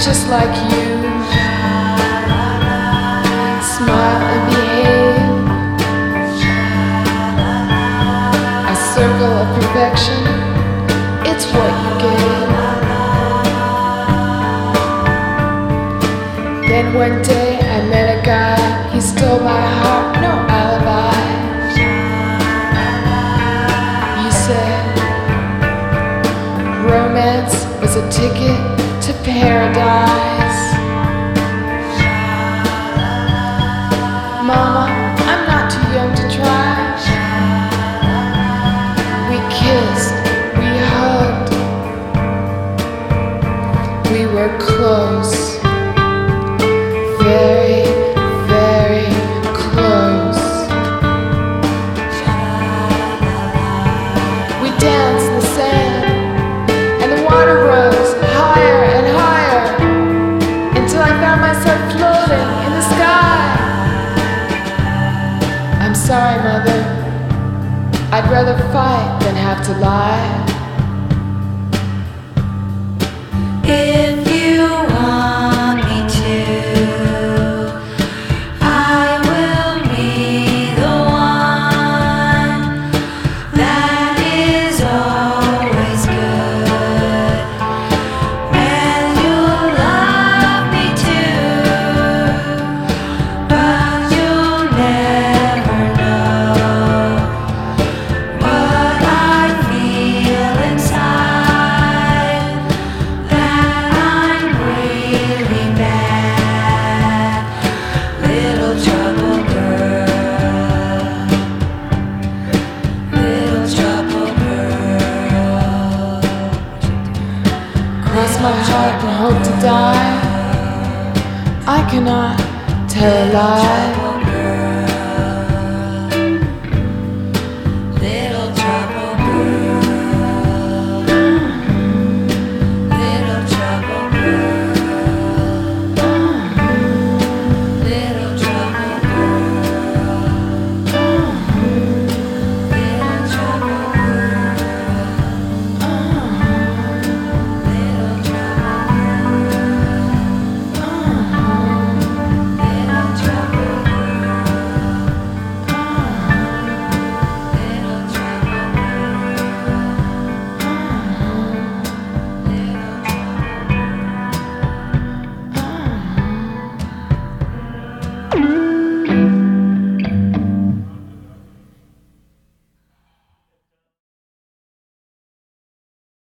just like you. Smile and behave. A circle of perfection, it's what you gave. Then one day I met a guy, he stole my heart, no alibi. You said romance was a ticket to paradise. Mama, I'm not too young to try. We kissed, we hugged, we were close, very, very close. We danced in the sand, and the water rose higher and higher until I found myself floating in the sky. I'm sorry, Mother, I'd rather fight than have to lie. If you want me to, I will be the one that is always good, and you'll love me too, but you'll never know what I feel inside, that I'm really bad, little trouble girl, little trouble girl. Cross my heart and hope to die. I cannot tell a lie.